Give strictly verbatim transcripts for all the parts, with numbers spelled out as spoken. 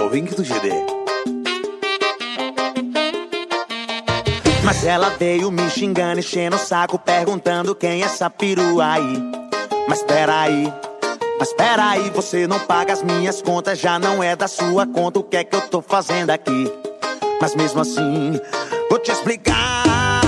o Ring do G D. Mas ela veio me xingando, enchendo o saco, perguntando quem é essa perua aí. Mas peraí, mas peraí, você não paga as minhas contas, já não é da sua conta, o que é que eu tô fazendo aqui? Mas mesmo assim, vou te explicar.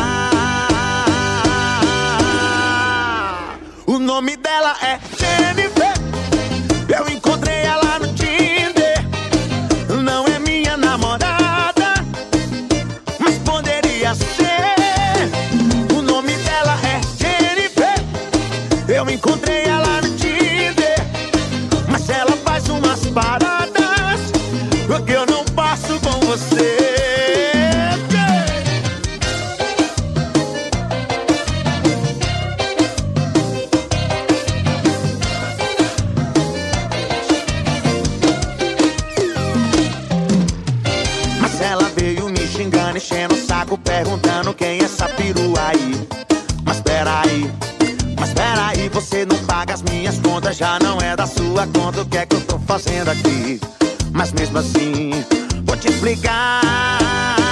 O nome dela é Jennifer, eu encontrei ela no Tinder. Não é minha namorada, mas poderia ser. O nome dela é Jennifer, eu encontrei ela no Tinder. Mas ela faz umas paradas que eu não passo com você. Enchendo o saco, perguntando quem é essa perua aí. Mas peraí, mas peraí, você não paga as minhas contas, já não é da sua conta, o que é que eu tô fazendo aqui? Mas mesmo assim, vou te explicar.